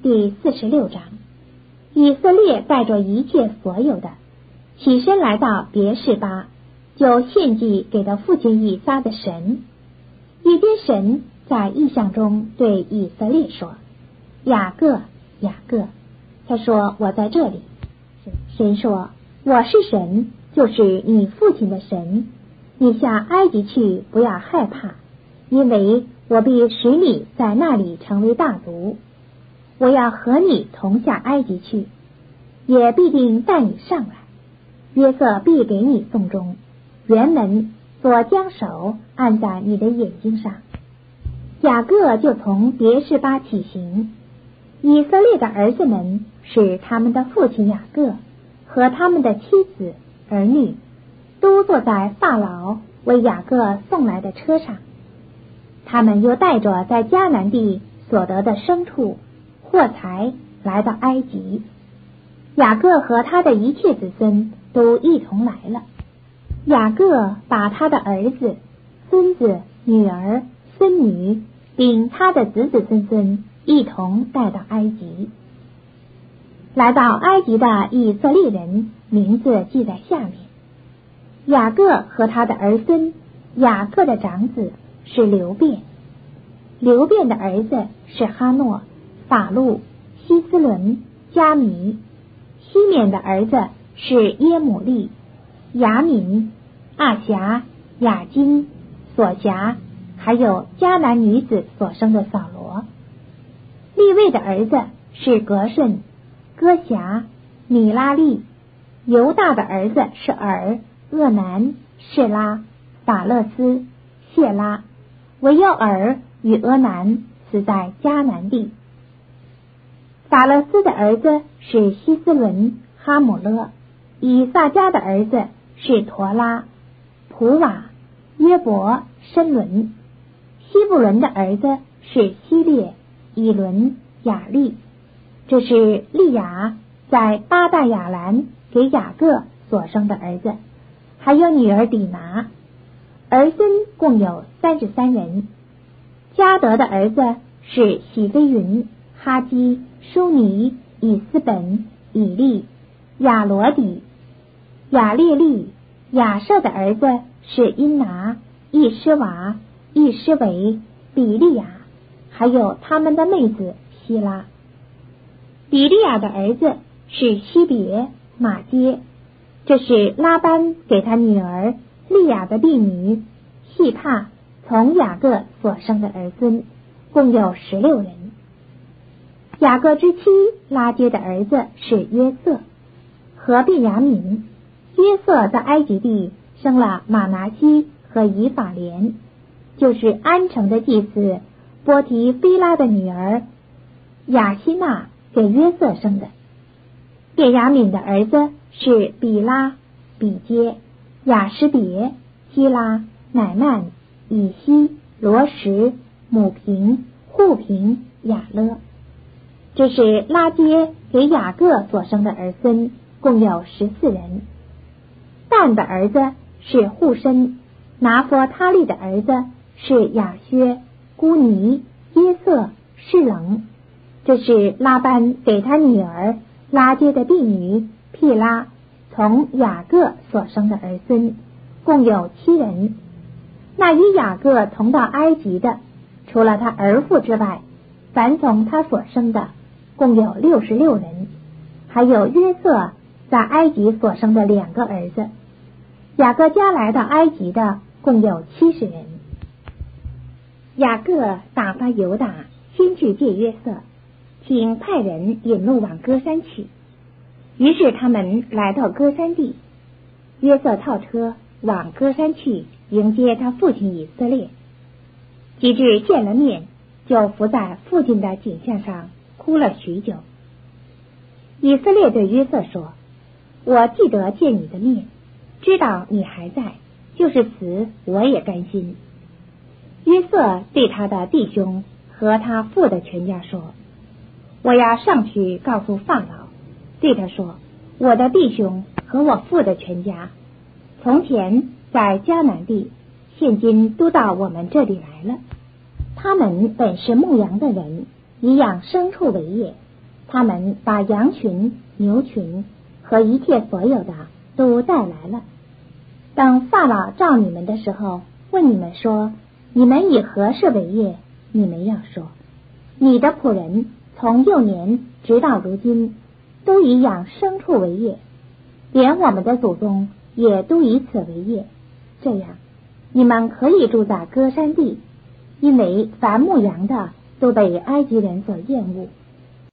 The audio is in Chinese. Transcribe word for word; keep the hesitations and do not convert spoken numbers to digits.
第四十六章。以色列带着一切所有的，起身来到别是巴，就献祭给他父亲以撒的神。夜间神在异象中对以色列说：雅各，雅各。他说：我在这里。神说：我是神，就是你父亲的神。你下埃及去，不要害怕，因为我必使你在那里成为大族。我要和你同下埃及去，也必定带你上来。约瑟必给你送终，辕门所将手按在你的眼睛上。雅各就从别是巴起行。以色列的儿子们使他们的父亲雅各和他们的妻子儿女都坐在法老为雅各送来的车上。他们又带着在迦南地所得的牲畜货财来到埃及。雅各和他的一切子孙都一同来了。雅各把他的儿子、孙子、女儿、孙女并他的子子孙孙一同带到埃及。来到埃及的以色列人名字记在下面。雅各和他的儿孙，雅各的长子是流便，流便的儿子是哈诺、法路、希斯伦、加米。西缅的儿子是耶母利、雅敏、阿辖、雅金、索辖，还有迦南女子所生的扫罗。利未的儿子是格顺、哥辖、米拉利。犹大的儿子是尔、厄南、示拉、法勒斯、谢拉。唯有尔与俄南死在迦南地。法勒斯的儿子是希斯伦、哈姆勒。以撒迦的儿子是陀拉、普瓦、约伯、申伦。希布伦的儿子是希列、以伦、雅利。这是利亚在巴大亚兰给雅各所生的儿子，还有女儿底拿。儿孙共有三十三人。迦得的儿子是喜非云、哈基、舒尼、以斯本、以利、亚罗底、亚列利。亚舍的儿子是因拿、易施瓦、易施维、比利亚，还有他们的妹子希拉。比利亚的儿子是西别、马街。这是拉班给他女儿利亚的婢女细帕从雅各所生的儿孙，共有十六人。雅各之妻拉结的儿子是约瑟和便雅悯。约瑟在埃及地生了马拿西和以法莲，就是安城的祭司波提菲拉的女儿雅西娜给约瑟生的。便雅悯的儿子是比拉、比街、雅什别、基拉、乃曼、以西、罗什、母平、户平、雅勒。这是拉结给雅各所生的儿孙，共有十四人。但的儿子是户申，拿佛他利的儿子是雅薛、孤尼、耶瑟、士冷。这是拉班给他女儿拉结的婢女毗拉从雅各所生的儿孙，共有七人。那与雅各同到埃及的，除了他儿妇之外，凡从他所生的，共有六十六人。还有约瑟在埃及所生的两个儿子。雅各家来到埃及的，共有七十人。雅各打发犹大先去见约瑟，请派人引路往歌山去。于是他们来到歌山地，约瑟套车往歌山去迎接他父亲以色列。及至见了面，就伏在父亲的颈项上哭了许久。以色列对约瑟说：我记得见你的面，知道你还在，就是死我也甘心。约瑟对他的弟兄和他父的全家说：我要上去告诉法老，对他说：我的弟兄和我父的全家，从前在迦南地，现今都到我们这里来了。他们本是牧羊的人，以养牲畜为业， 他们把羊群、牛群和一切所有的都带来了。等法老召你们的时候，问你们说，你们以何事为业？你们要说，你的仆人从幼年直到如今，都以养牲畜为业，连我们的祖宗也都以此为业。这样，你们可以住在歌山地，因为凡牧羊的都被埃及人所厌恶。